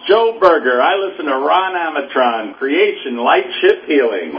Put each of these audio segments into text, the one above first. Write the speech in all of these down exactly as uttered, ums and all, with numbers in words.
Joe Berger. I listen to Ron Amatron, Creation Light Ship Healing.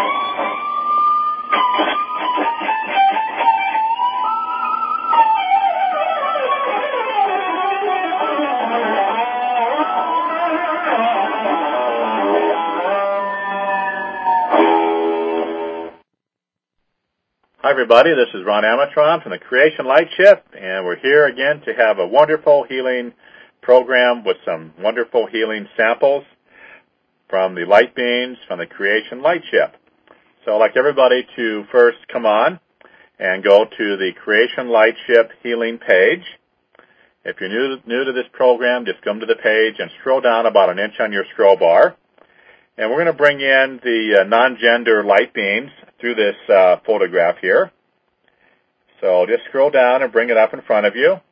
Hi, everybody. This is Ron Amatron from the Creation Light Ship, and we're here again to have a wonderful healing program with some wonderful healing samples from the light beings from the Creation Light Ship. So I'd like everybody to first come on and go to the Creation Light Ship Healing page. If you're new to, new to this program, just come to the page and scroll down about an inch on your scroll bar. And we're going to bring in the uh, non-gender light beings through this uh, photograph here. So just scroll down and bring it up in front of you.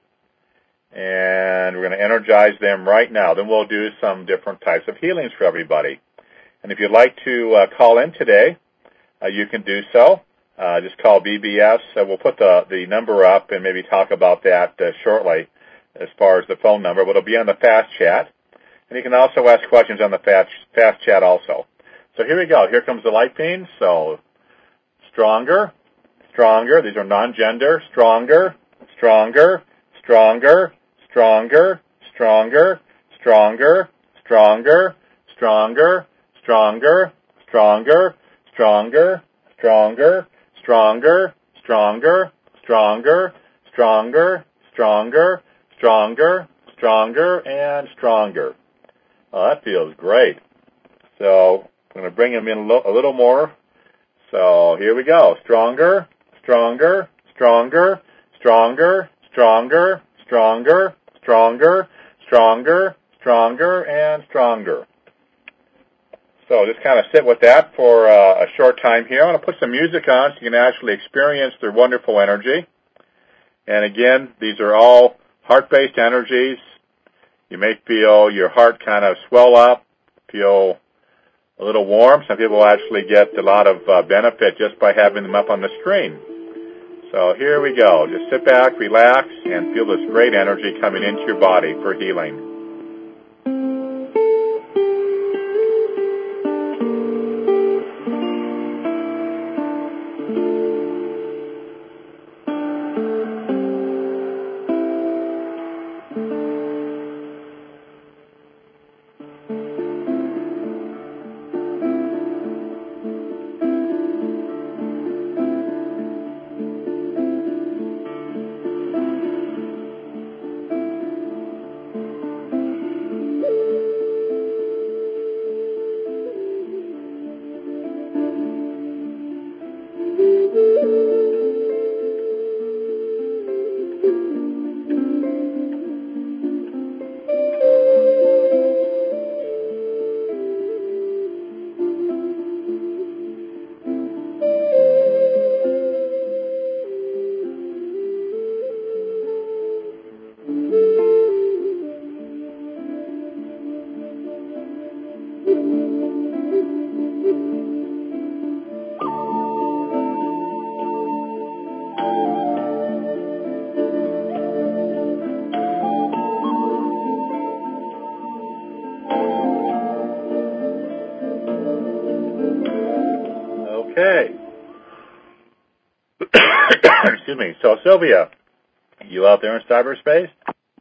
And we're going to energize them right now. Then we'll do some different types of healings for everybody. And if you'd like to uh, call in today, uh, you can do so. Uh, just call B B S. Uh, we'll put the, the number up and maybe talk about that uh, shortly as far as the phone number. But it'll be on the fast chat. And you can also ask questions on the fast, fast chat also. So here we go. Here comes the light beams. So stronger, stronger. These are non-gender. Stronger, stronger, stronger, stronger, stronger, stronger, stronger, stronger, stronger, stronger, stronger, stronger, stronger, stronger, stronger, stronger, stronger, stronger, stronger, and stronger. Oh, that feels great. So I'm going to bring them in a, lo- a little more. So here we go. Stronger, stronger, stronger, stronger, stronger, stronger, stronger, stronger, stronger, and stronger. So just kind of sit with that for uh, a short time here. I'm going to put some music on so you can actually experience their wonderful energy. And again, these are all heart-based energies. You may feel your heart kind of swell up, feel a little warm. Some people actually get a lot of uh, benefit just by having them up on the screen. So here we go. Just sit back, relax, and feel this great energy coming into your body for healing. Okay. Excuse me. So, Sylvia, you out there in cyberspace?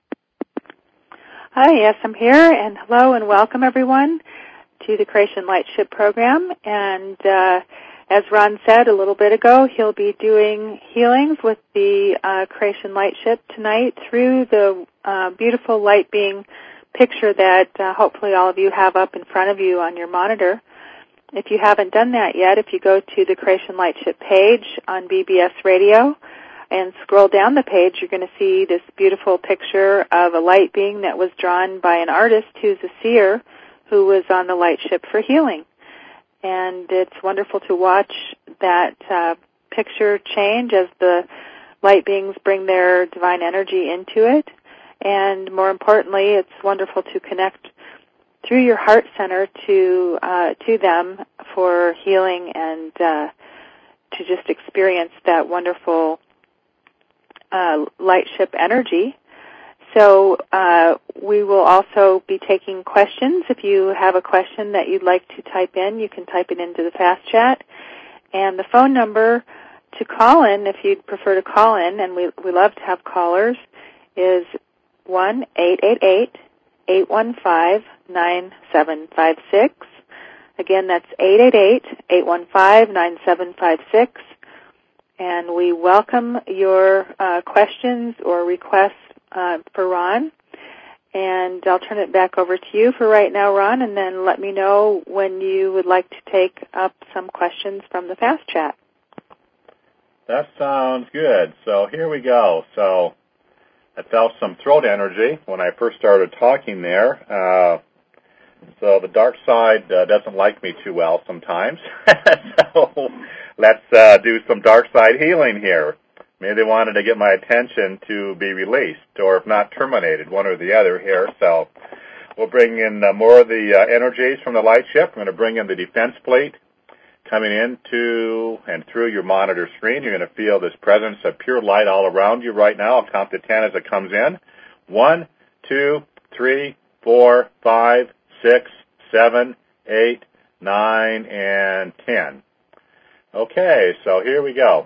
Hi, yes, I'm here, and hello and welcome, everyone, to the Creation Light Ship program. And uh, as Ron said a little bit ago, he'll be doing healings with the uh, Creation Light Ship tonight through the uh, beautiful light being picture that uh, hopefully all of you have up in front of you on your monitor. If you haven't done that yet, if you go to the Creation Light Ship page on B B S Radio and scroll down the page, you're going to see this beautiful picture of a light being that was drawn by an artist who's a seer who was on the light ship for healing. And it's wonderful to watch that uh, picture change as the light beings bring their divine energy into it. And more importantly, it's wonderful to connect through your heart center to uh, to them for healing and uh, to just experience that wonderful uh, light ship energy. So uh, we will also be taking questions. If you have a question that you'd like to type in, you can type it into the Fast Chat. And the phone number to call in, if you'd prefer to call in, and we we love to have callers, is one eight eight eight, eight one five, nine seven five six. Again, that's eight eight eight, eight one five, nine seven five six. And we welcome your uh, questions or requests uh, for Ron. And I'll turn it back over to you for right now, Ron, and then let me know when you would like to take up some questions from the Fast Chat. That sounds good. So here we go. So I felt some throat energy when I first started talking there. Uh, so the dark side uh, doesn't like me too well sometimes. So let's uh, do some dark side healing here. Maybe they wanted to get my attention to be released, or if not, terminated, one or the other here. So we'll bring in uh, more of the uh, energies from the light ship. We're going to bring in the defense plate coming into and through your monitor screen. You're going to feel this presence of pure light all around you right now. I'll count to ten as it comes in. One, two, three, four, five, six, seven, eight, nine, and ten. Okay, so here we go.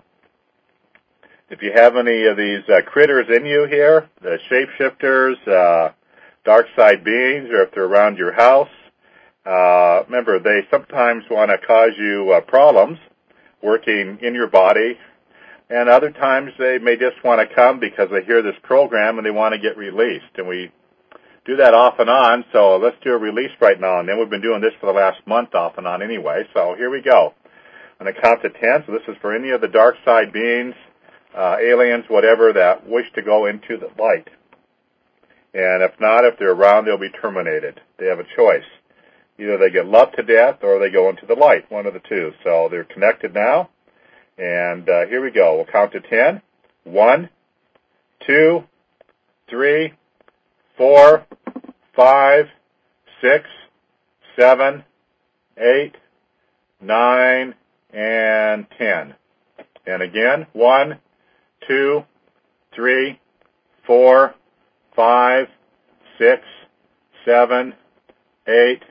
If you have any of these uh, critters in you here, the shapeshifters, uh, dark side beings, or if they're around your house, uh, remember, they sometimes want to cause you uh, problems working in your body, and other times they may just want to come because they hear this program and they want to get released. And we do that off and on, so let's do a release right now. And then we've been doing this for the last month off and on anyway, so here we go. On the count to ten, so this is for any of the dark side beings, Uh, aliens, whatever, that wish to go into the light. And if not, if they're around, they'll be terminated. They have a choice. Either they get loved to death or they go into the light, one of the two. So they're connected now. And uh, here we go. We'll count to ten. One, two, three, four, five, six, seven, eight, nine, and ten. And again, one, two, three, four, five, six, seven, eight,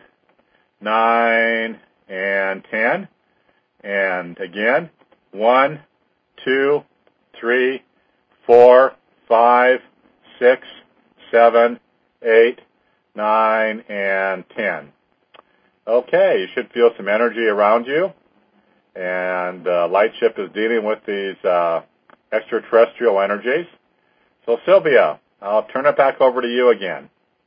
nine, and ten. And again, one, two, three, four, five, six, seven, eight, nine, and ten. Okay, you should feel some energy around you. And uh, Light Ship is dealing with these uh, extraterrestrial energies. So, Sylvia, I'll turn it back over to you again.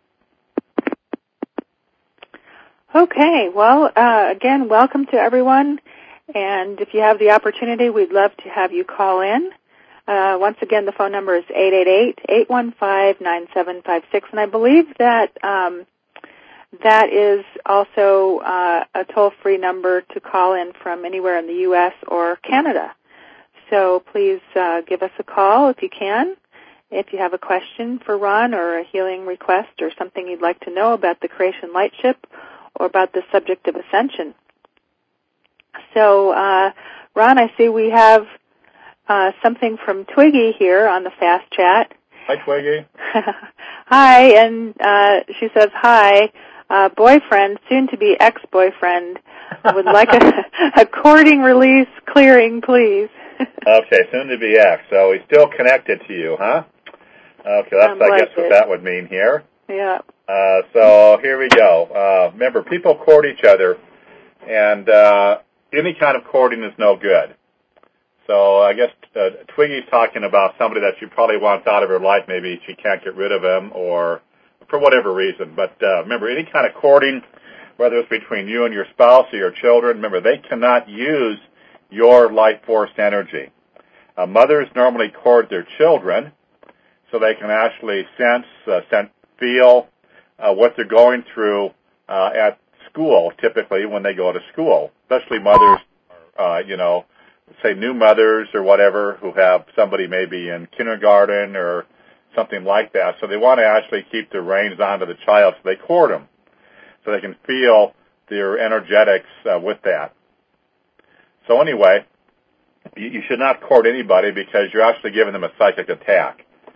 Okay. Well, uh, again, welcome to everyone. And if you have the opportunity, we'd love to have you call in. Uh, once again, the phone number is eight eight eight, eight one five, nine seven five six. And I believe that um, that is also uh, a toll-free number to call in from anywhere in the U S or Canada. So please uh, give us a call if you can. If you have a question for Ron or a healing request or something you'd like to know about the Creation Light Ship or about the subject of ascension. So, uh, Ron, I see we have uh, something from Twiggy here on the Fast Chat. Hi, Twiggy. Hi, and uh, she says, hi. Uh, boyfriend, soon-to-be ex-boyfriend, would like a, a courting release clearing, please. Okay, soon-to-be ex. So he's still connected to you, huh? Okay, that's, Sounds I like guess, what it. that would mean here. Yeah. Uh, so here we go. Uh, remember, people court each other, and uh, any kind of courting is no good. So I guess uh, Twiggy's talking about somebody that she probably wants out of her life. Maybe she can't get rid of him, or for whatever reason. But uh, remember, any kind of courting, whether it's between you and your spouse or your children, remember, they cannot use your life force energy. Uh, mothers normally court their children so they can actually sense, uh, sense feel uh, what they're going through uh, at school, typically when they go to school, especially mothers, uh, you know, say new mothers or whatever who have somebody maybe in kindergarten or something like that. So they want to actually keep the reins onto the child, so they court them so they can feel their energetics uh, with that. So anyway, you, you should not court anybody because you're actually giving them a psychic attack.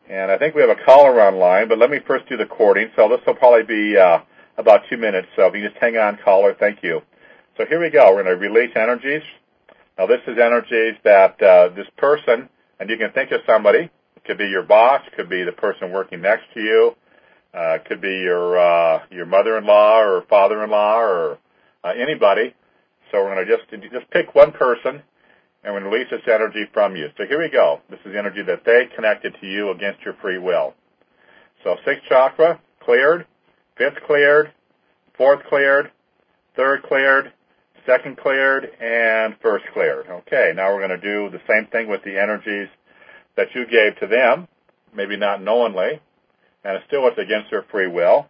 And I think we have a caller online, but let me first do the cording. So this will probably be uh, about two minutes. So if you just hang on, caller, thank you. So here we go. We're going to release energies. Now this is energies that uh, this person, and you can think of somebody. It could be your boss, could be the person working next to you, uh, could be your uh, your mother-in-law or father-in-law or uh, anybody. So we're going to just just pick one person, and we're going to release this energy from you. So here we go. This is the energy that they connected to you against your free will. So sixth chakra, cleared. Fifth cleared. Fourth cleared. Third cleared. Second cleared. And first cleared. Okay, now we're going to do the same thing with the energies that you gave to them, maybe not knowingly, and still it's against their free will.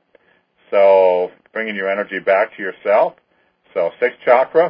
So bringing your energy back to yourself. So sixth chakra,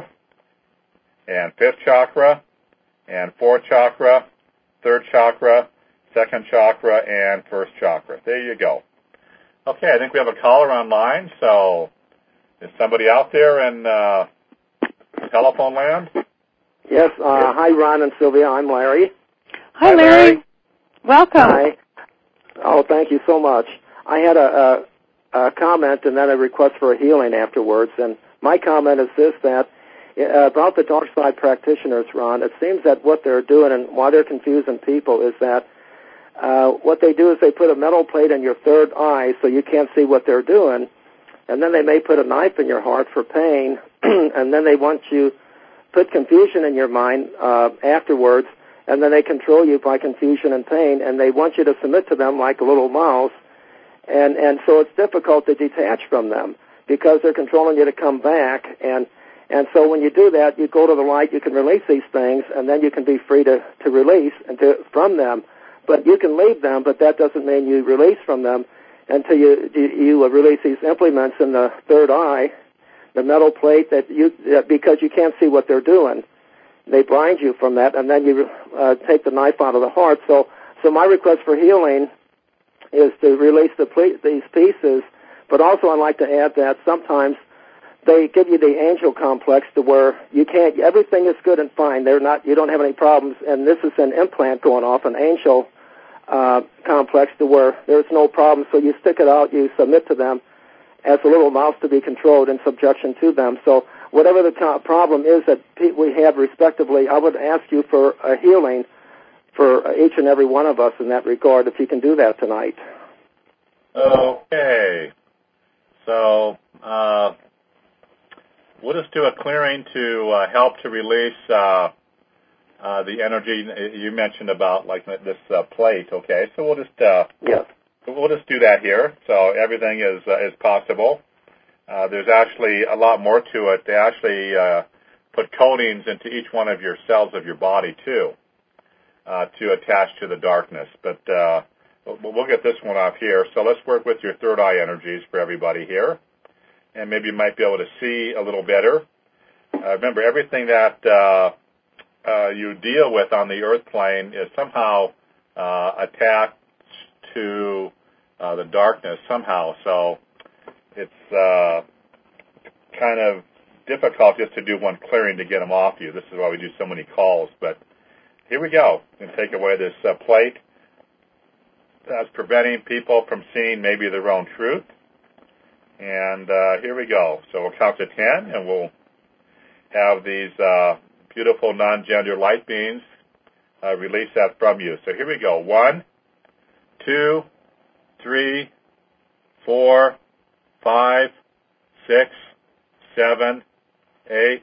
and fifth chakra, and fourth chakra, third chakra, second chakra, and first chakra. There you go. Okay, I think we have a caller online. So is somebody out there in uh, telephone land? Yes. Uh, hi, Ron and Sylvia. I'm Larry. Hi, Larry. Larry. Welcome. Hi. Oh, thank you so much. I had a, a, a comment and then a request for a healing afterwards. And my comment is this, that uh, about the dark side practitioners, Ron, it seems that what they're doing and why they're confusing people is that uh, what they do is they put a metal plate in your third eye so you can't see what they're doing, and then they may put a knife in your heart for pain, and then they want you put confusion in your mind uh, afterwards, and then they control you by confusion and pain, and they want you to submit to them like a little mouse, and, and so it's difficult to detach from them because they're controlling you to come back, and and so when you do that, you go to the light, you can release these things, and then you can be free to, to release and to, from them. But you can leave them, but that doesn't mean you release from them until you you, you release these implements in the third eye, the metal plate, that you that because you can't see what they're doing. They blind you from that, and then you uh, take the knife out of the heart. So, so my request for healing is to release the ple- these pieces. But also, I'd like to add that sometimes they give you the angel complex to where you can't. Everything is good and fine. They're not. You don't have any problems. And this is an implant going off, an angel uh, complex to where there's no problem. So you stick it out. You submit to them as a little mouse to be controlled in subjection to them. So whatever the to- problem is that we have respectively, I would ask you for a healing for each and every one of us in that regard, if you can do that tonight. Okay. So uh, we'll just do a clearing to uh, help to release uh, uh, the energy you mentioned about, like this uh, plate. Okay, so we'll just uh, yes. We'll just do that here. So everything is uh, is possible. Uh, there's actually a lot more to it. They actually uh, put coatings into each one of your cells of your body too, uh, to attach to the darkness. But uh, we'll, we'll get this one off here. So let's work with your third eye energies for everybody here, and maybe you might be able to see a little better. Uh, remember, everything that uh, uh, you deal with on the earth plane is somehow uh, attached to uh, the darkness somehow. So it's uh, kind of difficult just to do one clearing to get them off you. This is why we do so many calls. But here we go. We're going to take away this uh, plate that's preventing people from seeing maybe their own truth. And uh, here we go. So we'll count to ten, and we'll have these uh, beautiful non-gender light beings uh, release that from you. So here we go. One, two, three, four, five, six, seven, eight,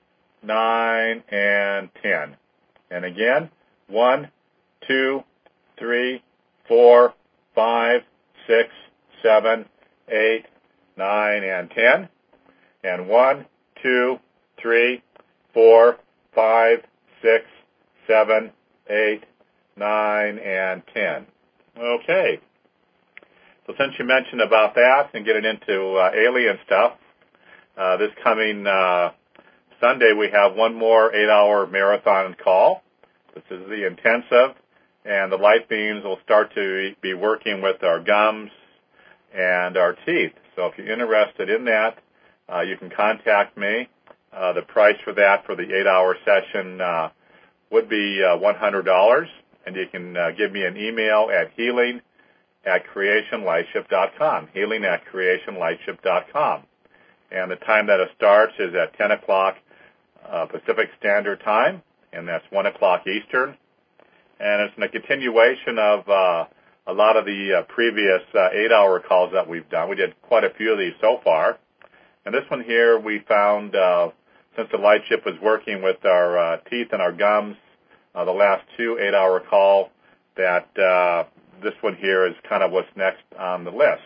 nine, and ten. And again, one, two, three, four, five, six, seven, eight, nine, and ten. And one, two, three, four, five, six, seven, eight, nine, and ten. Okay. So since you mentioned about that and getting into uh, alien stuff, uh, this coming uh, Sunday we have one more eight-hour marathon call. This is the intensive, and the light beams will start to be working with our gums and our teeth. So if you're interested in that, uh, you can contact me. Uh, the price for that for the eight-hour session uh, would be uh, one hundred dollars. and you can uh, give me an email at healing at creation lightship dot com, healing at creation lightship dot com. And the time that it starts is at ten o'clock uh, Pacific Standard Time, and that's one o'clock Eastern. And it's in a continuation of uh, a lot of the uh, previous uh, eight-hour calls that we've done. We did quite a few of these so far. And this one here we found, uh, since the light ship was working with our uh, teeth and our gums, uh, the last two eight-hour call, that uh, this one here is kind of what's next on the list.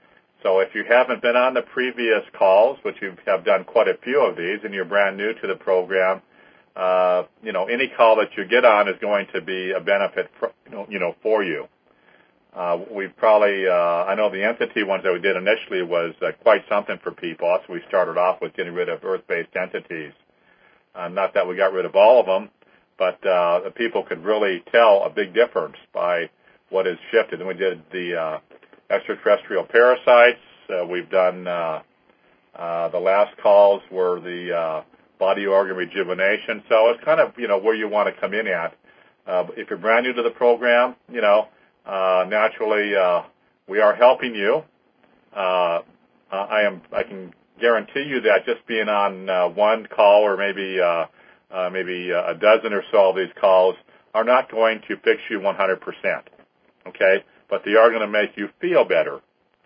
So if you haven't been on the previous calls, which you have done quite a few of these, and you're brand new to the program, uh, you know, any call that you get on is going to be a benefit, for, you know, for you. Uh, we probably, uh, I know the entity ones that we did initially was uh, quite something for people. That's what we started off with, getting rid of earth-based entities. Uh, not that we got rid of all of them, but uh, the people could really tell a big difference by what has shifted. And we did the uh, extraterrestrial parasites. Uh, we've done uh, uh, the last calls were the uh, body organ rejuvenation. So it's kind of, you know, where you want to come in at. Uh, if you're brand new to the program, you know, uh, naturally uh, we are helping you. Uh, I am. I can guarantee you that just being on uh, one call or maybe uh, uh, maybe a dozen or so of these calls are not going to fix you one hundred percent. Okay, but they are going to make you feel better.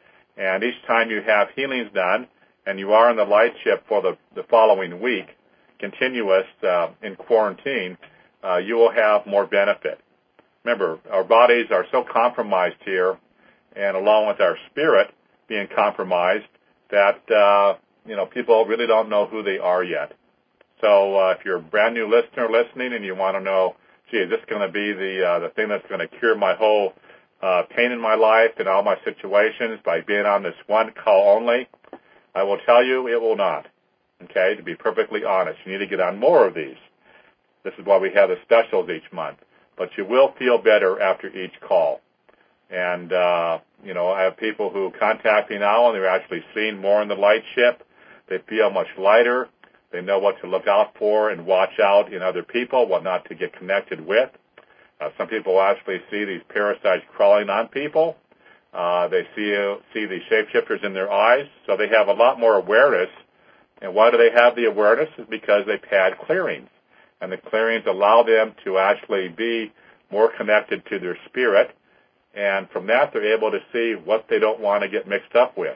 And each time you have healings done, and you are in the light ship for the, the following week, continuous uh, in quarantine, uh, you will have more benefit. Remember, our bodies are so compromised here, and along with our spirit being compromised, that uh, you know people really don't know who they are yet. So uh, if you're a brand new listener listening and you want to know, gee, is this going to be the uh, the thing that's going to cure my whole uh, pain in my life and all my situations by being on this one call only? I will tell you, it will not. Okay, to be perfectly honest, you need to get on more of these. This is why we have the specials each month. But you will feel better after each call. And, uh, you know, I have people who contact me now and they're actually seeing more in the light ship. They feel much lighter. They know what to look out for and watch out in other people, what not to get connected with. Uh, some people actually see these parasites crawling on people. Uh, they see uh, see the shapeshifters in their eyes, so they have a lot more awareness. And why do they have the awareness? Is because they've had clearings. And the clearings allow them to actually be more connected to their spirit. And from that, they're able to see what they don't want to get mixed up with.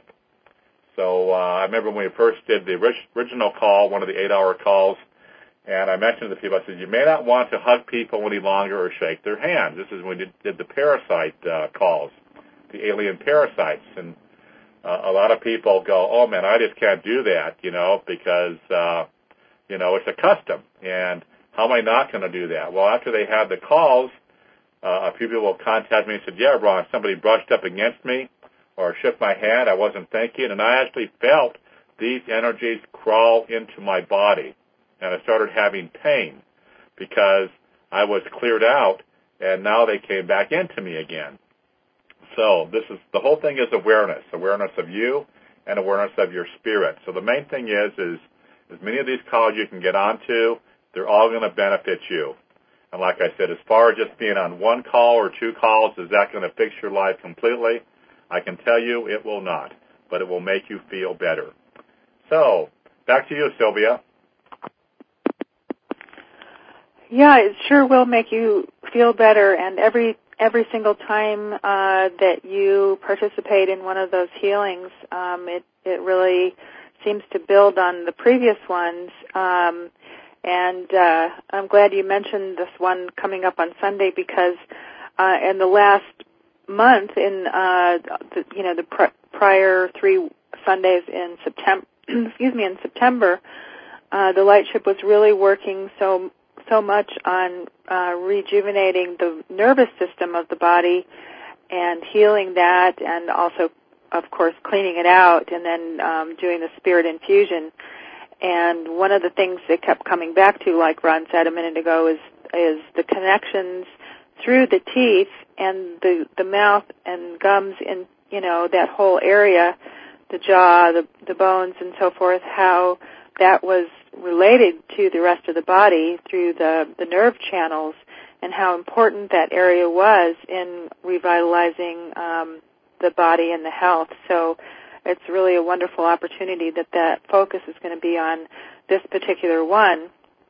So uh, I remember when we first did the original call, one of the eight-hour calls, and I mentioned to the people, I said, you may not want to hug people any longer or shake their hands. This is when we did, did the parasite uh, calls, the alien parasites. And uh, a lot of people go, oh, man, I just can't do that, you know, because, uh, you know, it's a custom. And how am I not going to do that? Well, after they had the calls, uh, a few people will contact me and said, yeah, Ron, somebody brushed up against me or shook my hand. I wasn't thinking, and I actually felt these energies crawl into my body. And I started having pain because I was cleared out, and now they came back into me again. So this is the whole thing is awareness, awareness of you and awareness of your spirit. So the main thing is, is as many of these calls you can get onto, they're all going to benefit you. And like I said, as far as just being on one call or two calls, is that going to fix your life completely? I can tell you it will not, but it will make you feel better. So, back to you, Sylvia. Yeah, it sure will make you feel better, and every every single time uh, that you participate in one of those healings, um, it, it really seems to build on the previous ones. Um, and uh, I'm glad you mentioned this one coming up on Sunday because uh, in the last month, in uh, the, you know the pr- prior three Sundays in September, excuse me, in September, uh, the light ship was really working so so much on uh, rejuvenating the nervous system of the body and healing that, and also, of course, cleaning it out, and then um, doing the spirit infusion. And one of the things that kept coming back to, like Ron said a minute ago, is is the connections through the teeth and the the mouth and gums in, you know, that whole area, the jaw, the the bones, and so forth. How that was related to the rest of the body through the the nerve channels, and how important that area was in revitalizing um, the body and the health. So it's really a wonderful opportunity that that focus is going to be on this particular one.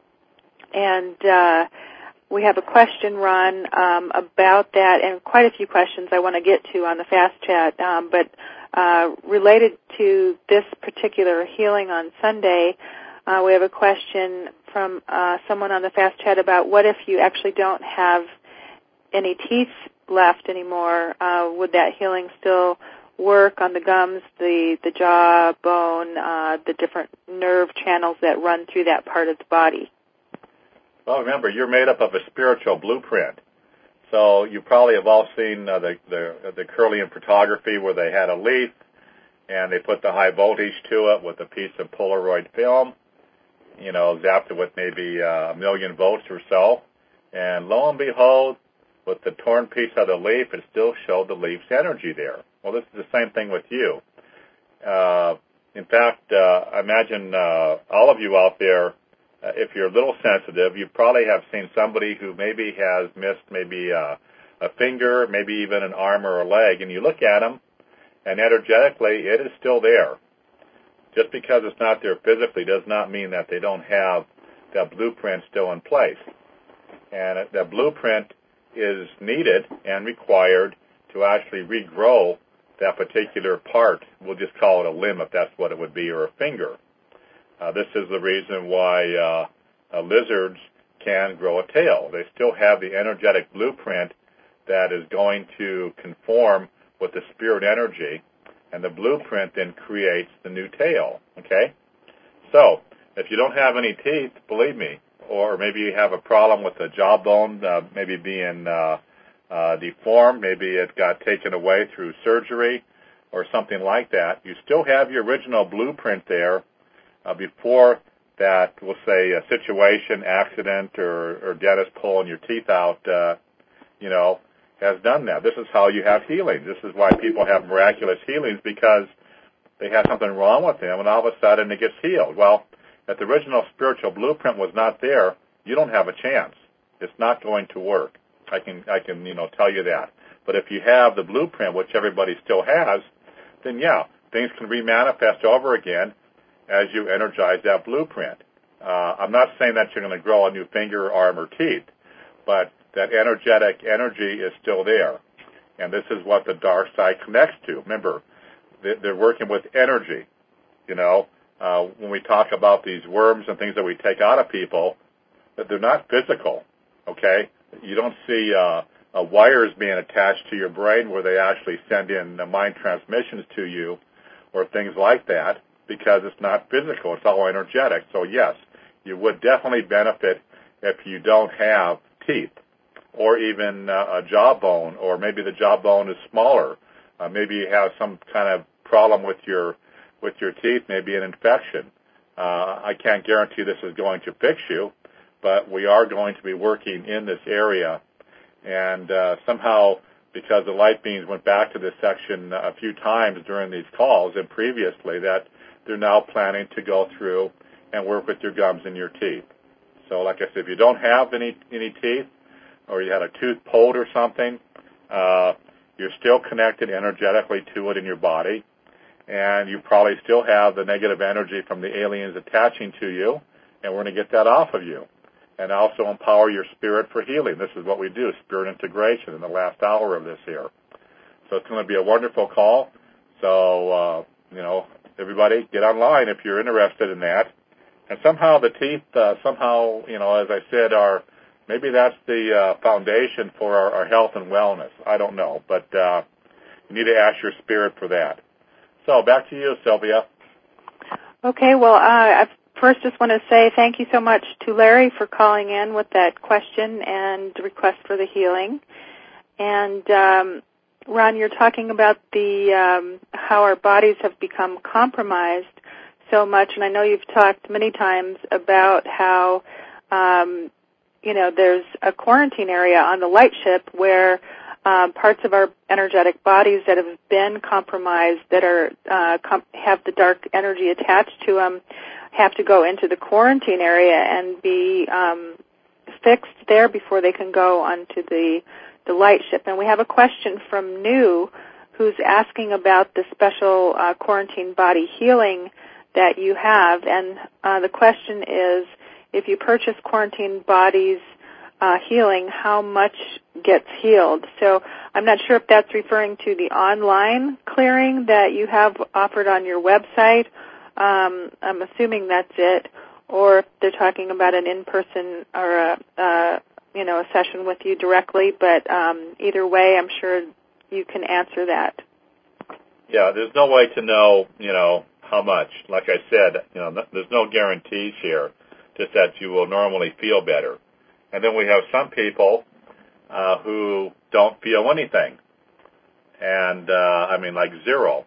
And uh, we have a question, Ron, um, about that, and quite a few questions I want to get to on the Fast Chat, um, but uh, related to this particular healing on Sunday, uh, we have a question from uh, someone on the Fast Chat about what if you actually don't have any teeth left anymore? Uh, would that healing still work on the gums, the, the jaw bone, uh, the different nerve channels that run through that part of the body? Well, remember, you're made up of a spiritual blueprint. So you probably have all seen uh, the, the the Kirlian photography where they had a leaf and they put the high voltage to it with a piece of Polaroid film, you know, zapped it with maybe uh, a million volts or so. And lo and behold, with the torn piece of the leaf, it still showed the leaf's energy there. Well, this is the same thing with you. Uh, in fact, uh, imagine uh, all of you out there, uh, if you're a little sensitive, you probably have seen somebody who maybe has missed maybe uh, a finger, maybe even an arm or a leg, and you look at them, and energetically, it is still there. Just because it's not there physically does not mean that they don't have that blueprint still in place. And that blueprint is needed and required to actually regrow that particular part. We'll just call it a limb if that's what it would be, or a finger. Uh, this is the reason why uh, uh, lizards can grow a tail. They still have the energetic blueprint that is going to conform with the spirit energy, and the blueprint then creates the new tail, okay? So, if you don't have any teeth, believe me, or maybe you have a problem with the jawbone, uh, maybe being uh, uh, deformed, maybe it got taken away through surgery or something like that, you still have your original blueprint there uh, before that, we'll say, a situation, accident, or, or dentist pulling your teeth out, uh, you know, has done that. This is how you have healing. This is why people have miraculous healings, because they have something wrong with them, and all of a sudden it gets healed. Well, if the original spiritual blueprint was not there, you don't have a chance. It's not going to work. I can, I can, you know, tell you that. But if you have the blueprint, which everybody still has, then yeah, things can remanifest over again as you energize that blueprint. Uh, I'm not saying that you're going to grow a new finger, arm, or teeth, but that energetic energy is still there. And this is what the dark side connects to. Remember, they're working with energy. You know, uh, when we talk about these worms and things that we take out of people, that they're not physical, okay? You don't see uh, uh, wires being attached to your brain where they actually send in uh, mind transmissions to you or things like that, because it's not physical. It's all energetic. So, yes, you would definitely benefit if you don't have teeth, or even uh, a jawbone, or maybe the jawbone is smaller. Uh, maybe you have some kind of problem with your with your teeth, maybe an infection. Uh, I can't guarantee this is going to fix you, but we are going to be working in this area. And uh, somehow, because the light beings went back to this section a few times during these calls and previously, that they're now planning to go through and work with your gums and your teeth. So like I said, if you don't have any any teeth, or you had a tooth pulled or something, uh, you're still connected energetically to it in your body, and you probably still have the negative energy from the aliens attaching to you, and we're going to get that off of you. And also empower your spirit for healing. This is what we do, spirit integration, in the last hour of this here. So it's going to be a wonderful call. So, uh, you know, everybody get online if you're interested in that. And somehow the teeth, uh, somehow, you know, as I said, are... Maybe that's the uh, foundation for our, our health and wellness. I don't know, but uh, you need to ask your spirit for that. So back to you, Sylvia. Okay, well, uh, I first just want to say thank you so much to Larry for calling in with that question and request for the healing. And um, Ron, you're talking about the um, how our bodies have become compromised so much, and I know you've talked many times about how um, you know, there's a quarantine area on the light ship where um, parts of our energetic bodies that have been compromised, that are uh, com- have the dark energy attached to them, have to go into the quarantine area and be um, fixed there before they can go onto the the light ship. And we have a question from New, who's asking about the special uh, quarantine body healing that you have. And uh, the question is, if you purchase quarantine bodies uh, healing, how much gets healed? So I'm not sure if that's referring to the online clearing that you have offered on your website. Um, I'm assuming that's it. Or if they're talking about an in-person or a, uh, you know, a session with you directly. But um, either way, I'm sure you can answer that. Yeah, there's no way to know, you know, how much. Like I said, you know, there's no guarantees here, just that you will normally feel better. And then we have some people uh, who don't feel anything, and uh, I mean, like zero.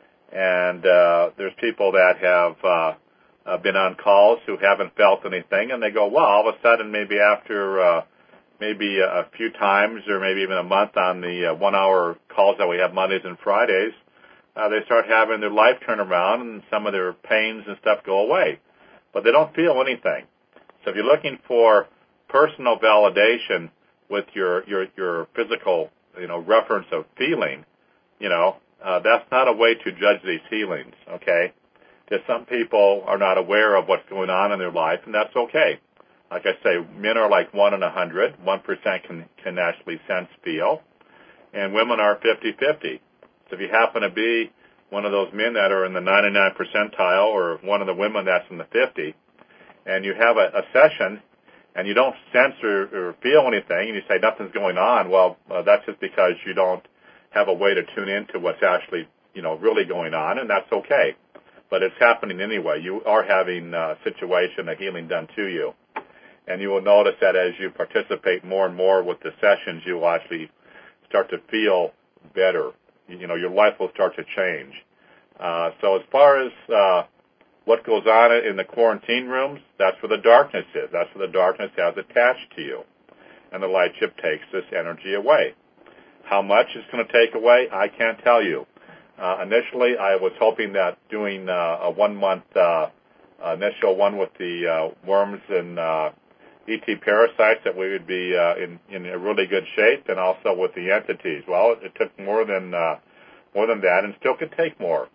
And uh, there's people that have uh, uh, been on calls who haven't felt anything, and they go, well, all of a sudden, maybe after uh, maybe a, a few times or maybe even a month on the uh, one-hour calls that we have Mondays and Fridays, uh, they start having their life turn around and some of their pains and stuff go away. But they don't feel anything. So if you're looking for personal validation with your, your, your physical, you know, reference of feeling, you know, uh, that's not a way to judge these healings, okay? Because some people are not aware of what's going on in their life, and that's okay. Like I say, men are like one in a hundred. One percent can, can actually sense, feel. And women are fifty-fifty. So if you happen to be one of those men that are in the ninety-nine percentile or one of the women that's in the fifty, and you have a, a session and you don't sense or, or feel anything, and you say nothing's going on, well, uh, that's just because you don't have a way to tune into what's actually, you know, really going on, and that's okay. But it's happening anyway. You are having a situation, a healing done to you. And you will notice that as you participate more and more with the sessions, you will actually start to feel better. You know, your life will start to change. Uh, so as far as uh, what goes on in the quarantine rooms, that's where the darkness is. That's where the darkness has attached to you. And the light ship takes this energy away. How much it's going to take away, I can't tell you. Uh, initially, I was hoping that doing uh, a one-month uh, initial one with the uh, worms and uh, E T parasites that we would be uh, in, in a really good shape, and also with the entities. Well, it, it took more than uh, more than that, and still could take more.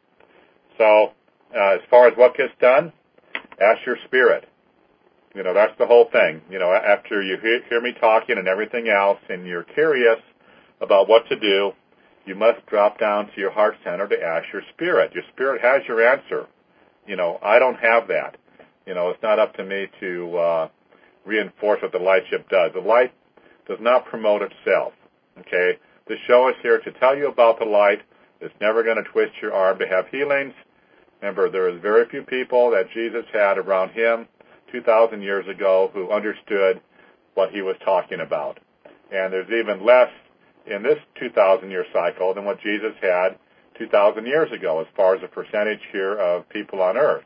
So, uh, as far as what gets done, ask your spirit. You know, that's the whole thing. You know, after you hear, hear me talking and everything else, and you're curious about what to do, you must drop down to your heart center to ask your spirit. Your spirit has your answer. You know, I don't have that. You know, it's not up to me to uh, reinforce what the light ship does. The light does not promote itself, okay? The show is here to tell you about the light. It's never going to twist your arm to have healings. Remember, there is very few people that Jesus had around him two thousand years ago who understood what he was talking about. And there's even less in this two thousand year cycle than what Jesus had two thousand years ago as far as the percentage here of people on earth.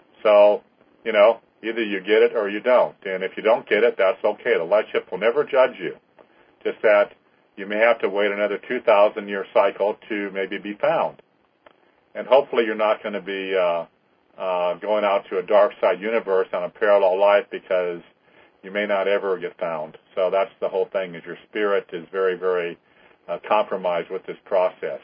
So, you know, either you get it or you don't. And if you don't get it, that's okay. The light ship will never judge you. Just that you may have to wait another two thousand year cycle to maybe be found. And hopefully you're not going to be uh, uh, going out to a dark side universe on a parallel life, because you may not ever get found. So that's the whole thing, is your spirit is very, very uh, compromised with this process.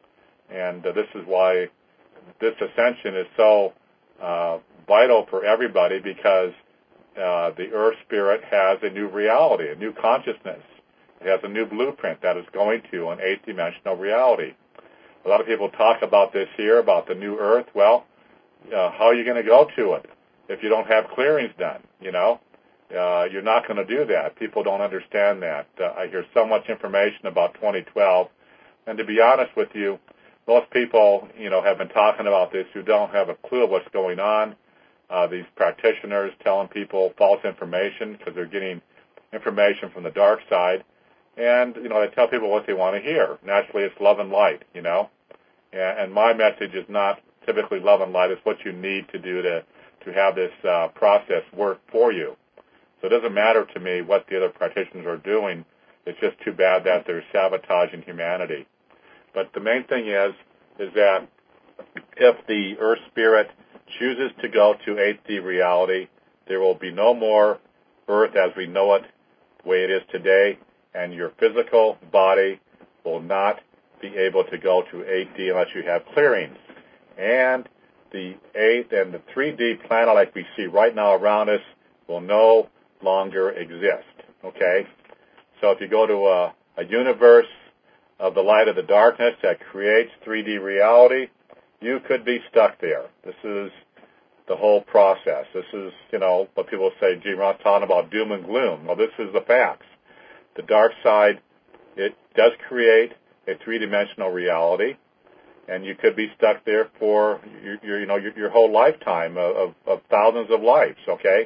And uh, this is why this ascension is so uh, vital for everybody, because uh, the earth spirit has a new reality, a new consciousness. It has a new blueprint that is going to an eighth dimensional reality. A lot of people talk about this here, about the new earth. Well, uh, how are you going to go to it if you don't have clearings done, you know? Uh, you're not going to do that. People don't understand that. Uh, I hear so much information about twenty twelve, and to be honest with you, most people, you know, have been talking about this who don't have a clue of what's going on. Uh, these practitioners telling people false information because they're getting information from the dark side, and, you know, they tell people what they want to hear. Naturally, it's love and light, you know, and, and my message is not typically love and light. It's what you need to do to, to have this uh, process work for you. So it doesn't matter to me what the other practitioners are doing. It's just too bad that they're sabotaging humanity. But the main thing is, is that if the Earth Spirit chooses to go to eighth D reality, there will be no more Earth as we know it the way it is today, and your physical body will not be able to go to eight D unless you have clearings. And the eighth and the three D planet like we see right now around us will no longer exist. Okay? So if you go to a, a universe of the light of the darkness that creates three D reality, you could be stuck there. This is the whole process. This is, you know, what people say, gee, Ron's talking about doom and gloom. Well, this is the facts. The dark side, it does create a three-dimensional reality, and you could be stuck there for your, your you know your, your whole lifetime of, of, of thousands of lives. Okay,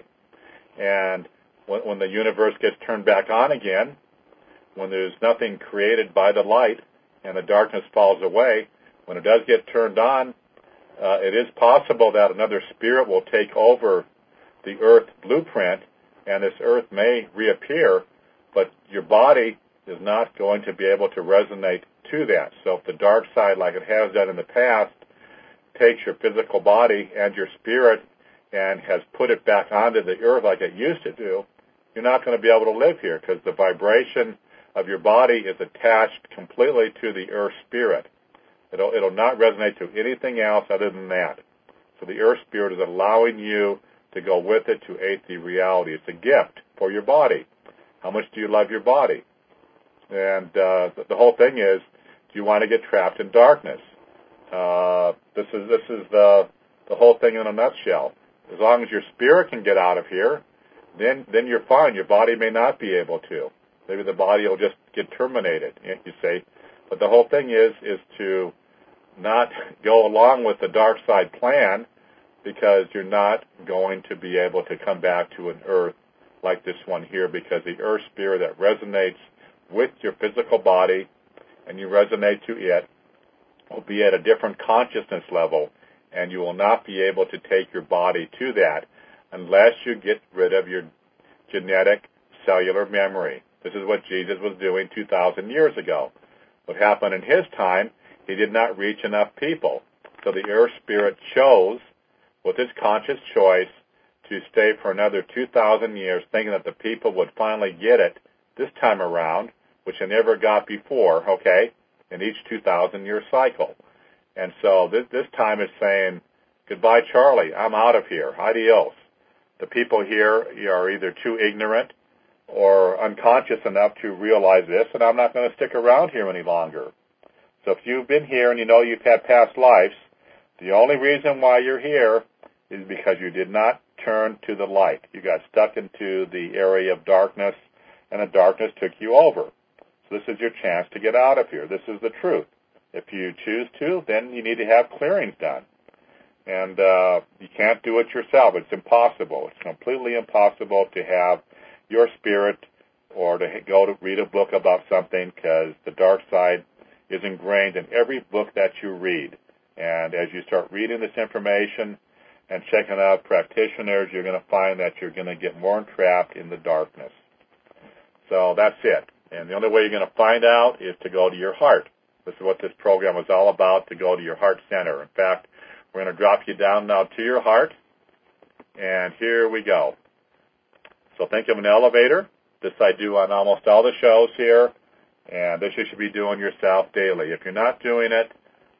and when, when the universe gets turned back on again, when there's nothing created by the light and the darkness falls away, when it does get turned on, uh, it is possible that another spirit will take over the Earth blueprint, and this Earth may reappear, but your body is not going to be able to resonate to that. So if the dark side, like it has done in the past, takes your physical body and your spirit and has put it back onto the Earth like it used to do, you're not going to be able to live here because the vibration of your body is attached completely to the Earth spirit. It'll, it'll not resonate to anything else other than that. So the Earth spirit is allowing you to go with it to eighth D reality. It's a gift for your body. How much do you love your body? And uh, the whole thing is, do you want to get trapped in darkness? Uh, this is this is the the whole thing in a nutshell. As long as your spirit can get out of here, then then you're fine. Your body may not be able to. Maybe the body will just get terminated, you say. But the whole thing is is to not go along with the dark side plan, because you're not going to be able to come back to an Earth like this one here, because the Earth spirit that resonates with your physical body and you resonate to it will be at a different consciousness level, and you will not be able to take your body to that unless you get rid of your genetic cellular memory. This is what Jesus was doing two thousand years ago. What happened in his time, he did not reach enough people. So the Earth spirit chose, with his conscious choice, to stay for another two thousand years, thinking that the people would finally get it this time around, which they never got before, okay, in each two thousand year cycle. And so this, this time is saying, goodbye, Charlie, I'm out of here, adios. The people here are either too ignorant or unconscious enough to realize this, and I'm not going to stick around here any longer. So if you've been here and you know you've had past lives, the only reason why you're here is because you did not turn to the light. You got stuck into the area of darkness, and the darkness took you over. So this is your chance to get out of here. This is the truth. If you choose to, then you need to have clearings done. And uh, you can't do it yourself. It's impossible. It's completely impossible to have your spirit or to go to read a book about something, because the dark side is ingrained in every book that you read. And as you start reading this information and checking out practitioners, you're going to find that you're going to get more entrapped in the darkness. So that's it. And the only way you're going to find out is to go to your heart. This is what this program is all about, to go to your heart center. In fact, we're going to drop you down now to your heart. And here we go. So think of an elevator. This I do on almost all the shows here. And this you should be doing yourself daily. If you're not doing it,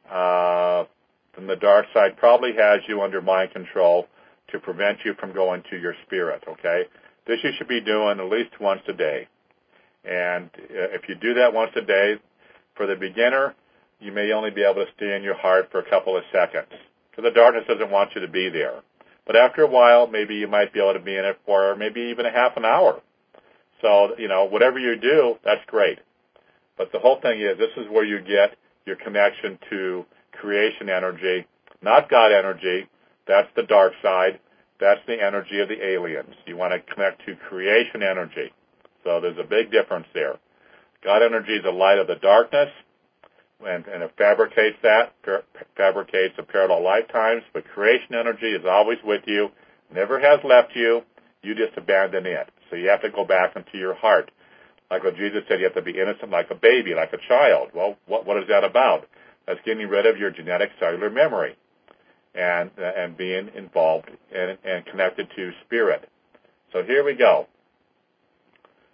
uh, then the dark side probably has you under mind control to prevent you from going to your spirit, okay? This you should be doing at least once a day. And if you do that once a day, for the beginner, you may only be able to stay in your heart for a couple of seconds, because the darkness doesn't want you to be there. But after a while, maybe you might be able to be in it for maybe even a half an hour. So, you know, whatever you do, that's great. But the whole thing is, this is where you get your connection to creation energy, not God energy. That's the dark side. That's the energy of the aliens. You want to connect to creation energy. So there's a big difference there. God energy is the light of the darkness, and, and it fabricates that, fabricates the parallel lifetimes, but creation energy is always with you, never has left you. You just abandon it. So you have to go back into your heart. Like what Jesus said, you have to be innocent like a baby, like a child. Well, what, what is that about? That's getting rid of your genetic cellular memory and uh, and being involved and, and connected to spirit. So here we go.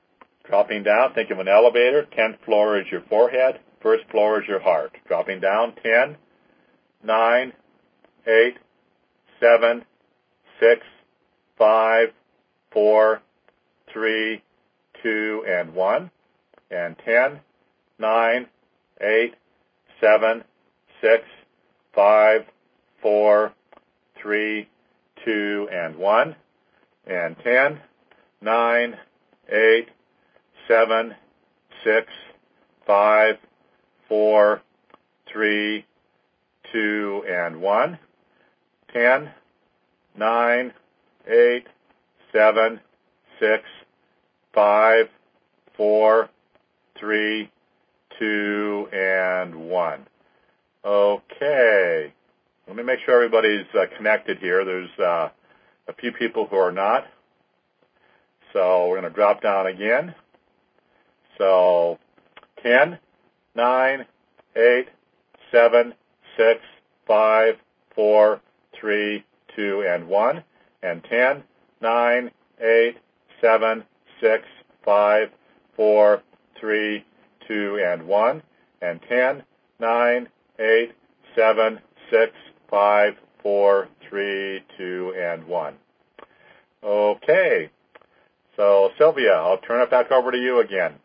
Dropping down, think of an elevator. tenth floor is your forehead. First floor is your heart. Dropping down, ten, nine, eight, seven, six, five, four, three, two, and one. And ten, nine, eight, seven, six, five, four, three, two, and one. And ten, nine, eight, seven, six, five, four, three, two, and one. Ten, nine, eight, seven, six, five, four, three, two, and one. Okay. Let me make sure everybody's uh, connected here. There's uh, a few people who are not. So we're going to drop down again. So ten, nine, eight, seven, six, five, four, three, two, and one. And ten, nine, eight, seven, six, five, four, three, two, and one. And ten, nine, eight, seven, six, five, four, three, two, and one. Okay. So, Sylvia, I'll turn it back over to you again.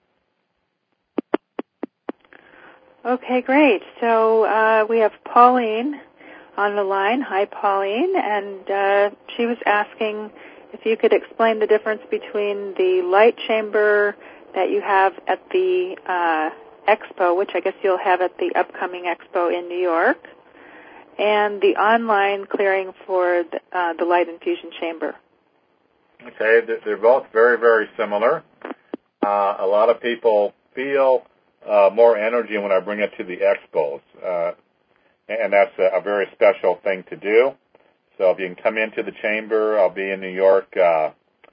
Okay, great. So uh, we have Pauline on the line. Hi, Pauline. And uh, she was asking if you could explain the difference between the light chamber that you have at the uh, expo, which I guess you'll have at the upcoming expo in New York, and the online clearing for the, uh, the light infusion chamber. Okay, they're both very, very similar. Uh, a lot of people feel uh, more energy when I bring it to the expos, uh, and that's a, a very special thing to do. So if you can come into the chamber, I'll be in New York, uh,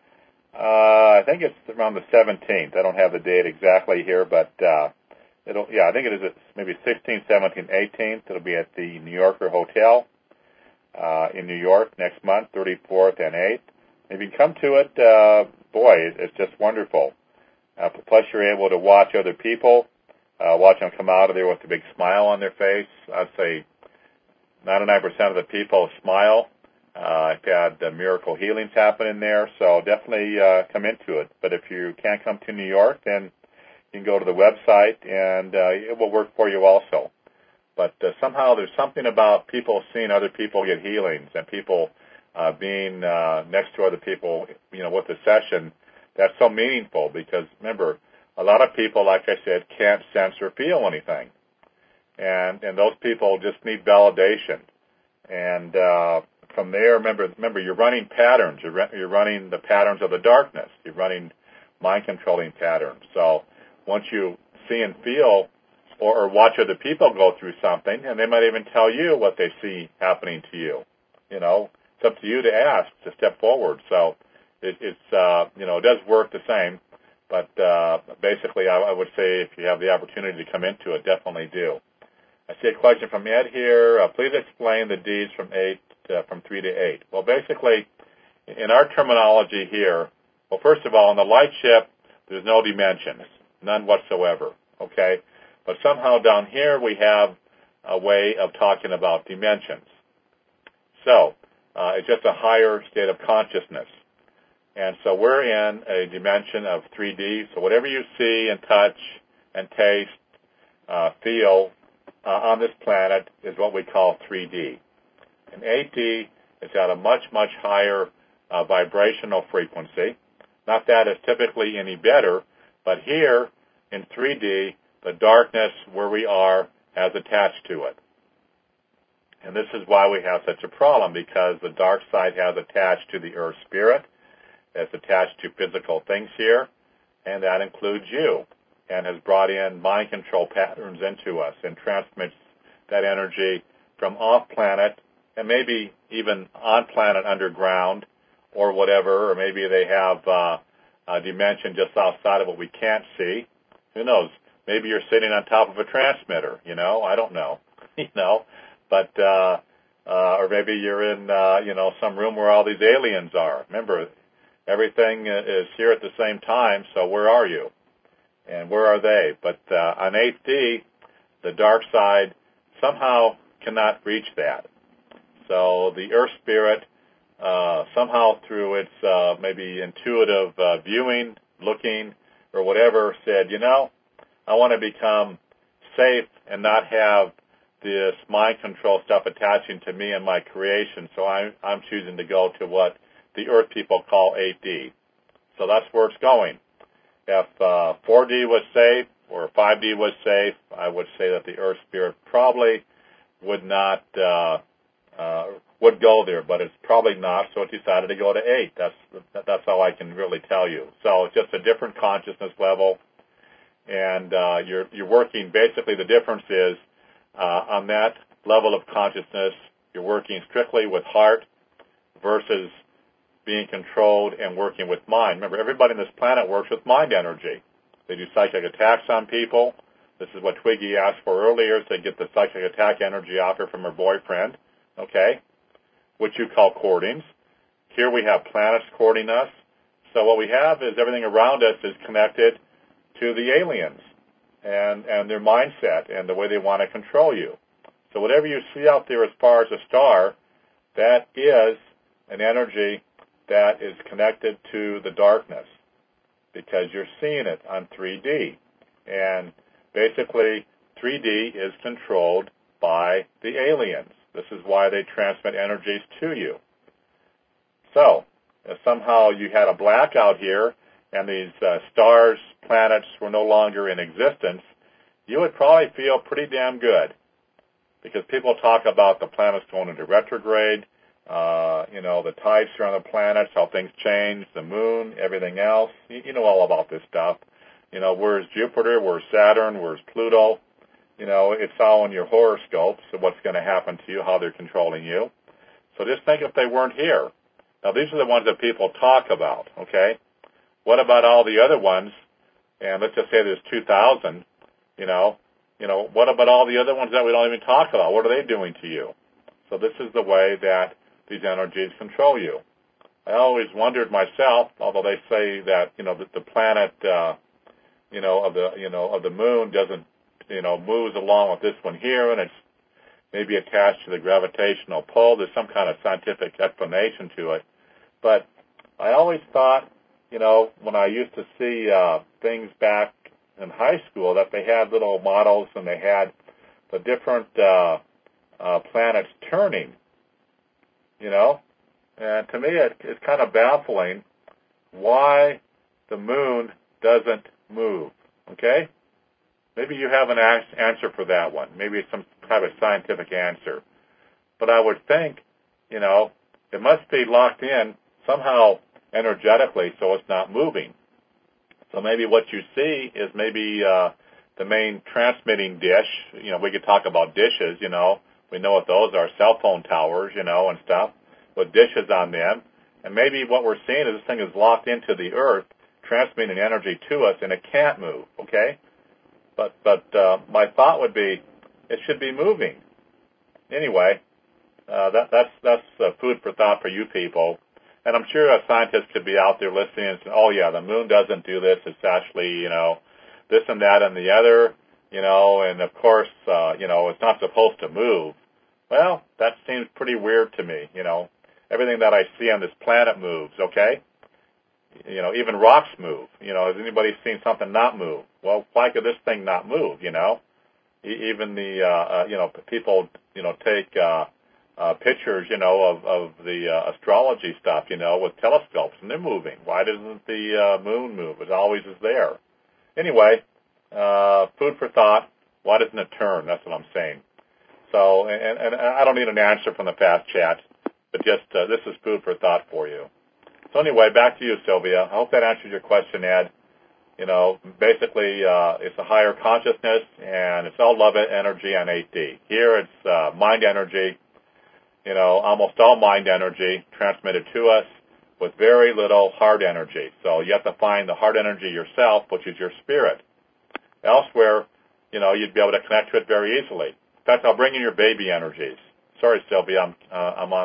uh, I think it's around the seventeenth. I don't have the date exactly here, but uh, it'll, yeah, I think it is maybe sixteenth, seventeenth, eighteenth. It'll be at the New Yorker Hotel uh, in New York next month, thirty-fourth and eighth. If you come to it, uh, boy, it's just wonderful. Uh, plus, you're able to watch other people, uh, watch them come out of there with a big smile on their face. I'd say ninety-nine percent of the people smile. Uh, I've had uh, miracle healings happen in there, so definitely uh, come into it. But if you can't come to New York, then you can go to the website, and uh, it will work for you also. But uh, somehow there's something about people seeing other people get healings and people Uh, being uh, next to other people, you know, with the session, that's so meaningful because, remember, a lot of people, like I said, can't sense or feel anything. And and those people just need validation. And uh, from there, remember, remember, you're running patterns. You're, re- you're running the patterns of the darkness. You're running mind-controlling patterns. So once you see and feel or, or watch other people go through something, and they might even tell you what they see happening to you, you know, it's up to you to ask, to step forward. So it, it's, uh, you know, it does work the same. But uh, basically, I, I would say if you have the opportunity to come into it, definitely do. I see a question from Ed here. Uh, please explain the deeds from eight, uh, from three to eight. Well, basically, in our terminology here, well, first of all, in the light ship, there's no dimensions, none whatsoever. Okay, but somehow down here we have a way of talking about dimensions. So. Uh, it's just a higher state of consciousness. And so we're in a dimension of three D. So whatever you see and touch and taste, uh, feel uh, on this planet is what we call three D. And eight D is at a much, much higher uh, vibrational frequency. Not that it's typically any better, but here in three D, the darkness where we are has attached to it. And this is why we have such a problem, because the dark side has attached to the earth spirit, it's attached to physical things here, and that includes you, and has brought in mind control patterns into us and transmits that energy from off-planet and maybe even on-planet underground or whatever, or maybe they have uh, a dimension just outside of what we can't see. Who knows? Maybe you're sitting on top of a transmitter, you know? I don't know, you know? But, uh, uh, or maybe you're in, uh, you know, some room where all these aliens are. Remember, everything is here at the same time, so where are you? And where are they? But uh, on eighth D, the dark side somehow cannot reach that. So the Earth Spirit, uh, somehow through its uh, maybe intuitive uh, viewing, looking, or whatever, said, you know, I want to become safe and not have this mind control stuff attaching to me and my creation, so I'm, I'm choosing to go to what the Earth people call eight D. So that's where it's going. If uh, four D was safe or five D was safe, I would say that the Earth Spirit probably would not, uh, uh, would go there, but it's probably not, so it decided to go to eight. That's, that's all I can really tell you. So it's just a different consciousness level, and uh, you're, you're working, basically the difference is, uh, on that level of consciousness, you're working strictly with heart versus being controlled and working with mind. Remember, everybody on this planet works with mind energy. They do psychic attacks on people. This is what Twiggy asked for earlier, to get the psychic attack energy off her from her boyfriend, okay, which you call courtings. Here we have planets courting us. So what we have is everything around us is connected to the aliens and, and their mindset and the way they want to control you. So whatever you see out there as far as a star, that is an energy that is connected to the darkness, because you're seeing it on three D. And basically, three D is controlled by the aliens. This is why they transmit energies to you. So, if somehow you had a blackout here and these uh, stars, planets were no longer in existence, you would probably feel pretty damn good, because people talk about the planets going into retrograde, uh, you know, the tides around the planets, how things change, the moon, everything else. You, you know all about this stuff. You know, where's Jupiter, where's Saturn, where's Pluto? You know, it's all in your horoscope, so what's going to happen to you, how they're controlling you. So just think if they weren't here. Now, these are the ones that people talk about, okay? What about all the other ones? And let's just say there's two thousand, you know. You know, what about all the other ones that we don't even talk about? What are they doing to you? So this is the way that these energies control you. I always wondered myself, although they say that, you know, that the planet, uh, you know, of the, you know, of the moon doesn't, you know, moves along with this one here, and it's maybe attached to the gravitational pull. There's some kind of scientific explanation to it. But I always thought, you know, when I used to see uh, things back in high school, that they had little models and they had the different uh, uh, planets turning, you know. And to me, it, it's kind of baffling why the moon doesn't move, okay? Maybe you have an answer for that one. Maybe it's some kind of scientific answer. But I would think, you know, it must be locked in somehow energetically so it's not moving. So maybe what you see is maybe uh, the main transmitting dish. You know, we could talk about dishes, you know. We know what those are, cell phone towers, you know, and stuff, with dishes on them. And maybe what we're seeing is this thing is locked into the Earth, transmitting energy to us, and it can't move, okay? But but uh, my thought would be, it should be moving. Anyway, uh, that that's that's uh, food for thought for you people. And I'm sure a scientist could be out there listening and saying, oh yeah, the moon doesn't do this. It's actually, you know, this and that and the other, you know, and of course, uh, you know, it's not supposed to move. Well, that seems pretty weird to me, you know. Everything that I see on this planet moves, okay? You know, even rocks move. You know, has anybody seen something not move? Well, why could this thing not move, you know? E- even the, uh, uh, you know, people, you know, take uh, uh, pictures, you know, of, of the uh, astrology stuff, you know, with telescopes, and they're moving. Why doesn't the uh, moon move? It always is there. Anyway, uh, food for thought. Why doesn't it turn? That's what I'm saying. So, and, and I don't need an answer from the past chat, but just uh, this is food for thought for you. So anyway, back to you, Sylvia. I hope that answers your question, Ed. You know, basically, uh, it's a higher consciousness, and it's all love energy on eight D. Here, it's uh, mind energy, you know, almost all mind energy transmitted to us with very little heart energy. So you have to find the heart energy yourself, which is your spirit. Elsewhere, you know, you'd be able to connect to it very easily. In fact, I'll bring in your baby energies. Sorry, Sylvia, I'm uh, I'm on a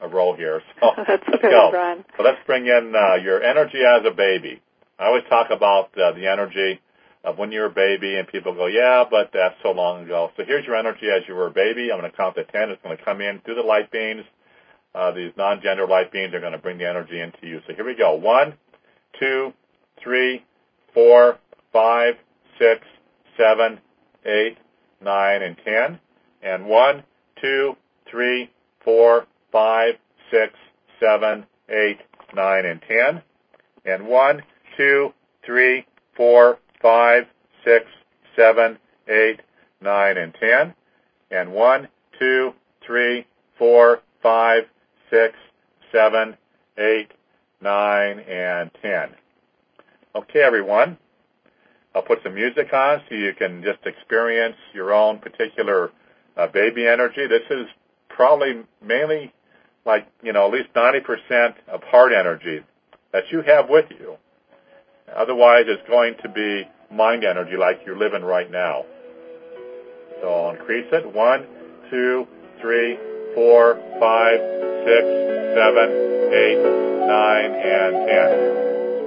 a roll here. So That's let's good, go. Ron. So let's bring in uh, your energy as a baby. I always talk about uh, the energy of when you're a baby, and people go, yeah, but that's so long ago. So here's your energy as you were a baby. I'm going to count to ten. It's going to come in through the light beams. Uh, these non-gender light beams are going to bring the energy into you. So here we go. One, two, three, four, five, six, seven, eight, nine, and ten. And one, two, three, four, five, six, seven, eight, nine, and ten. And one, two, three, four, five, six, seven, eight, nine, and ten. And one, two, three, four, five, six, seven, eight, nine, and ten. Okay, everyone. I'll put some music on so you can just experience your own particular uh, baby energy. This is probably mainly like, you know, at least ninety percent of heart energy that you have with you. Otherwise, it's going to be mind energy like you're living right now. So I'll increase it. One, two, three, four, five, six, seven, eight, nine, and ten.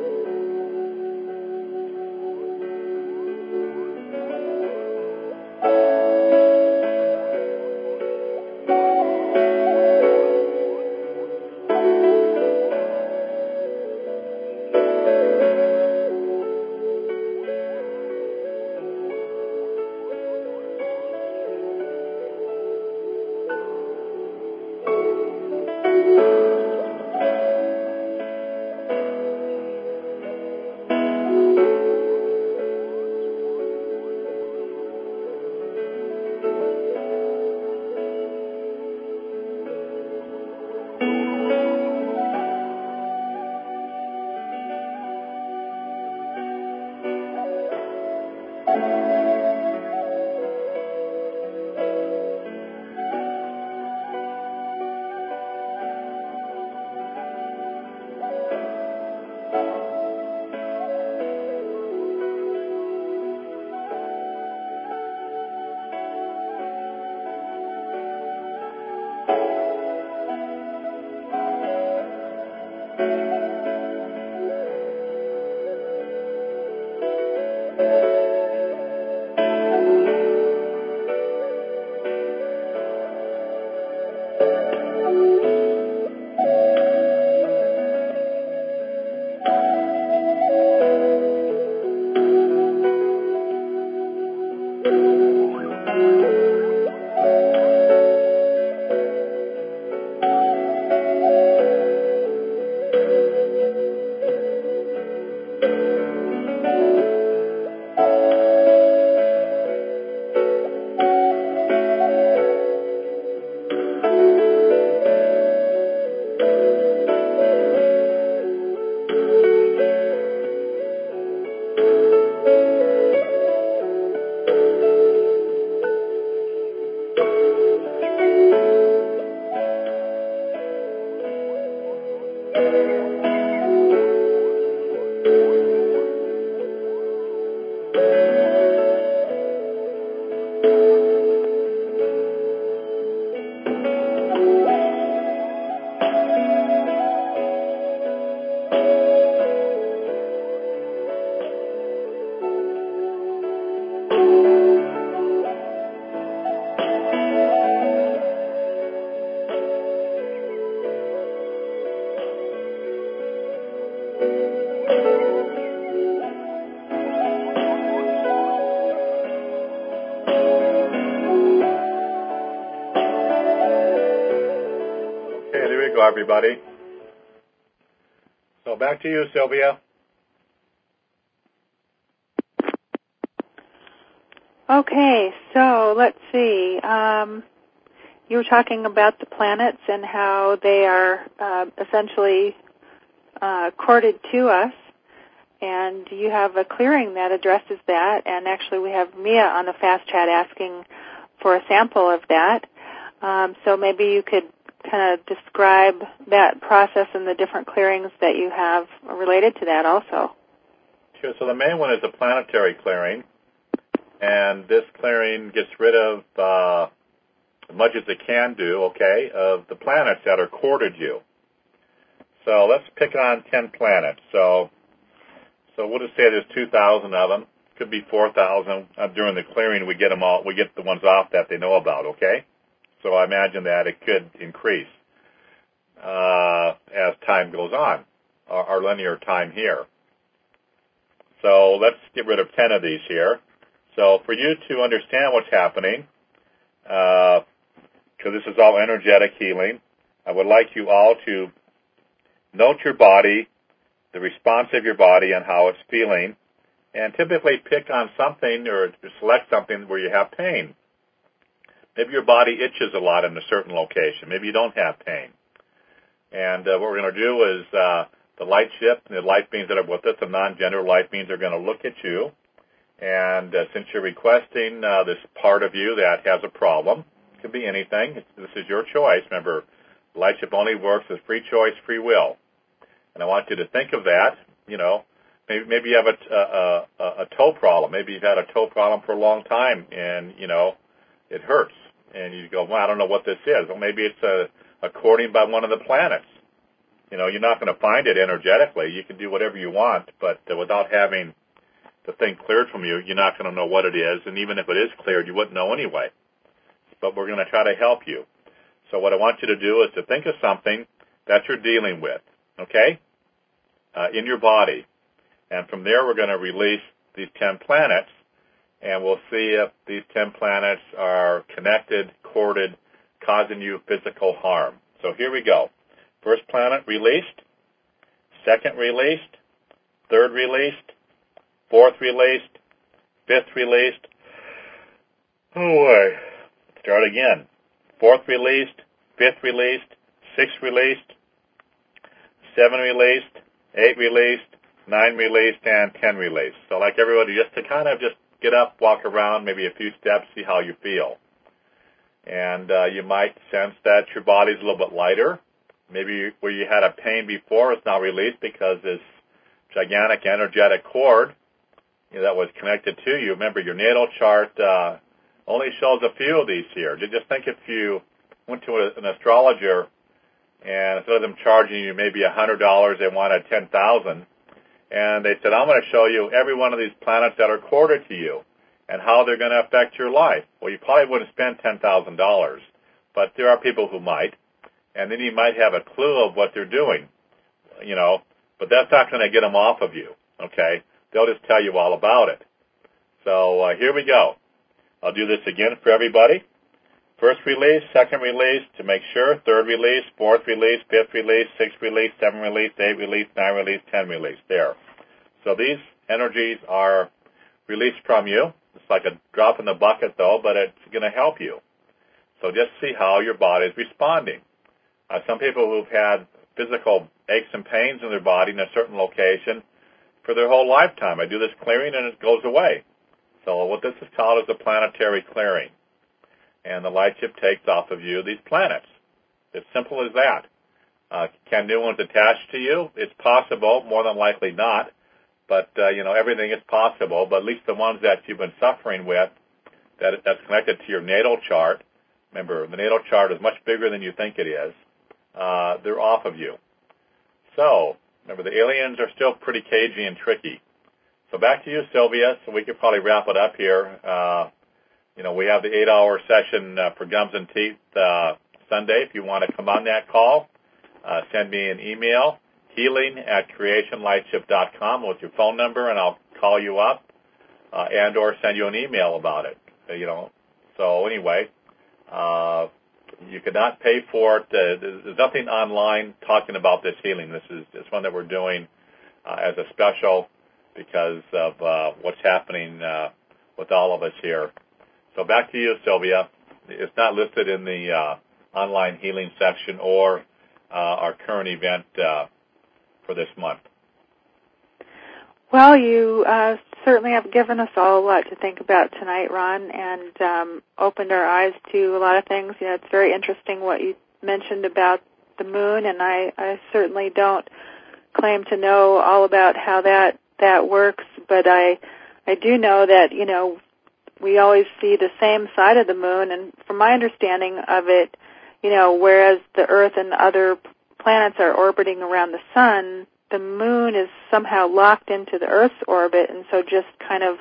Everybody. So back to you, Sylvia. Okay, so let's see. Um, you were talking about the planets and how they are uh, essentially uh, corded to us, and you have a clearing that addresses that, and actually we have Mia on the fast chat asking for a sample of that. Um, so maybe you could kind of describe that process and the different clearings that you have related to that also. Sure. So the main one is a planetary clearing, and this clearing gets rid of uh, as much as it can do, okay, of the planets that are courted you. So let's pick on ten planets. So so we'll just say there's two thousand of them. Could be four thousand. Uh, during the clearing, we get them all. We get the ones off that they know about, okay? So I imagine that it could increase uh, as time goes on, our, our linear time here. So let's get rid of ten of these here. So for you to understand what's happening, because uh, this is all energetic healing, I would like you all to note your body, the response of your body and how it's feeling, and typically pick on something or select something where you have pain. Maybe your body itches a lot in a certain location. Maybe you don't have pain. And uh, what we're going to do is uh, the light ship and the light beings that are with us, the non-gender light beings, are going to look at you. And uh, since you're requesting uh, this part of you that has a problem, it could be anything. It's, this is your choice. Remember, light ship only works as free choice, free will. And I want you to think of that. You know, maybe maybe you have a, a, a, a toe problem. Maybe you've had a toe problem for a long time, and you know it hurts. And you go, well, I don't know what this is. Well, maybe it's a, a cording by one of the planets. You know, you're not going to find it energetically. You can do whatever you want, but uh, without having the thing cleared from you, you're not going to know what it is. And even if it is cleared, you wouldn't know anyway. But we're going to try to help you. So what I want you to do is to think of something that you're dealing with, okay, uh, in your body. And from there, we're going to release these ten planets, and we'll see if these ten planets are connected, corded, causing you physical harm. So here we go. First planet released, second released, third released, fourth released, fifth released. Oh boy. Start again. Fourth released, fifth released, sixth released, seven released, eight released, nine released, and ten released. So like everybody, just to kind of just get up, walk around, maybe a few steps, see how you feel. And uh, you might sense that your body's a little bit lighter. Maybe where you had a pain before, it's now released because this gigantic energetic cord, you know, that was connected to you. Remember, your natal chart uh, only shows a few of these here. Just think if you went to a, an astrologer and instead of them charging you maybe one hundred dollars, they wanted ten thousand dollars. And they said, I'm going to show you every one of these planets that are corded to you and how they're going to affect your life. Well, you probably wouldn't spend ten thousand dollars, but there are people who might. And then you might have a clue of what they're doing, you know, but that's not going to get them off of you, okay? They'll just tell you all about it. So uh, here we go. I'll do this again for everybody. First release, second release to make sure, third release, fourth release, fifth release, sixth release, seventh release, eighth release, ninth release, tenth release. There. So these energies are released from you. It's like a drop in the bucket, though, but it's going to help you. So just see how your body is responding. Uh, some people who've had physical aches and pains in their body in a certain location for their whole lifetime. I do this clearing and it goes away. So what this is called is a planetary clearing. And the light ship takes off of you these planets. It's simple as that. Uh, can new ones attach to you? It's possible, more than likely not. But, uh, you know, everything is possible. But at least the ones that you've been suffering with, that that's connected to your natal chart. Remember, the natal chart is much bigger than you think it is. Uh, they're off of you. So, remember, the aliens are still pretty cagey and tricky. So back to you, Sylvia, so we could probably wrap it up here. Uh, you know, we have the eight-hour session uh, for Gums and Teeth uh, Sunday. If you want to come on that call, uh, send me an email, healing at creation light ship dot com with your phone number, and I'll call you up uh, and or send you an email about it. Uh, you know, so anyway, uh, you cannot pay for it. Uh, there's nothing online talking about this healing. This is it's one that we're doing uh, as a special because of uh, what's happening uh, with all of us here. So back to you, Sylvia. It's not listed in the uh, online healing section or uh, our current event uh, for this month. Well, you uh, certainly have given us all a lot to think about tonight, Ron, and um, opened our eyes to a lot of things. You know, it's very interesting what you mentioned about the moon, and I, I certainly don't claim to know all about how that, that works, but I I do know that, you know, we always see the same side of the moon, and from my understanding of it, you know, whereas the Earth and other planets are orbiting around the sun, the moon is somehow locked into the Earth's orbit, and so just kind of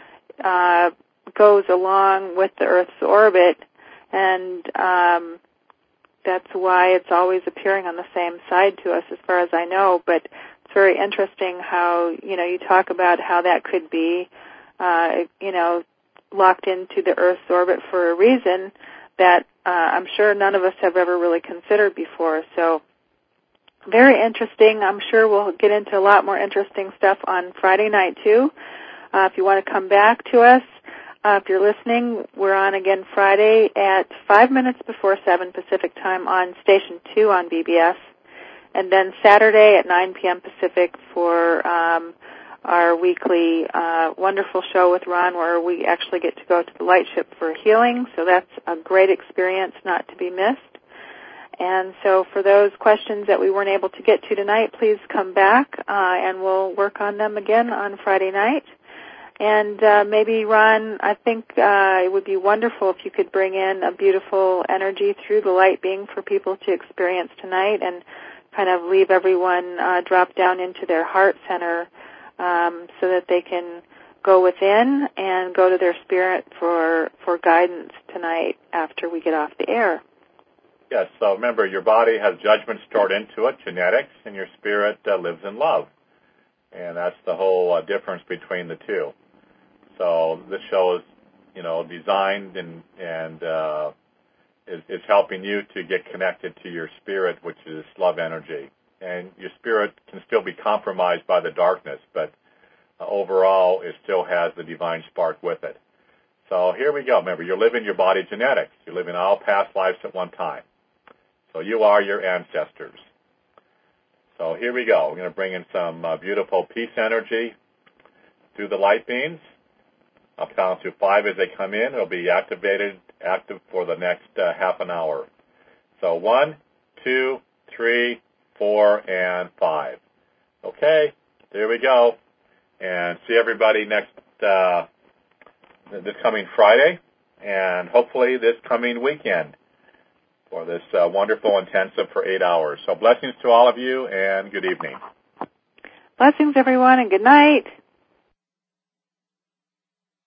uh, goes along with the Earth's orbit, and um, that's why it's always appearing on the same side to us, as far as I know. But it's very interesting how, you know, you talk about how that could be, uh, you know, locked into the Earth's orbit for a reason that uh, I'm sure none of us have ever really considered before. So very interesting. I'm sure we'll get into a lot more interesting stuff on Friday night, too. Uh, if you want to come back to us, uh, if you're listening, we're on again Friday at five minutes before seven Pacific time on Station two on B B S, and then Saturday at nine p.m. Pacific for um, our weekly uh, wonderful show with Ron, where we actually get to go to the light ship for healing. So that's a great experience not to be missed. And so for those questions that we weren't able to get to tonight, please come back, uh, and we'll work on them again on Friday night. And uh, maybe, Ron, I think uh, it would be wonderful if you could bring in a beautiful energy through the light being for people to experience tonight, and kind of leave everyone uh, drop down into their heart center, um, so that they can go within and go to their spirit for for guidance tonight after we get off the air. Yes, so remember, your body has judgment stored into it, genetics, and your spirit uh, lives in love. And that's the whole uh, difference between the two. So this show is, you know, designed and, and uh, is, is helping you to get connected to your spirit, which is love energy. And your spirit can still be compromised by the darkness, but uh, overall it still has the divine spark with it. So here we go. Remember, you're living your body genetics. You're living all past lives at one time. So you are your ancestors. So here we go. We're going to bring in some uh, beautiful peace energy through the light beams. I'll count to five as they come in. It'll be activated, active for the next uh, half an hour. So one, two, three, four, and five. Okay, there we go. And see everybody next uh, this coming Friday, and hopefully this coming weekend for this uh, wonderful intensive for eight hours. So blessings to all of you, and good evening. Blessings, everyone, and good night.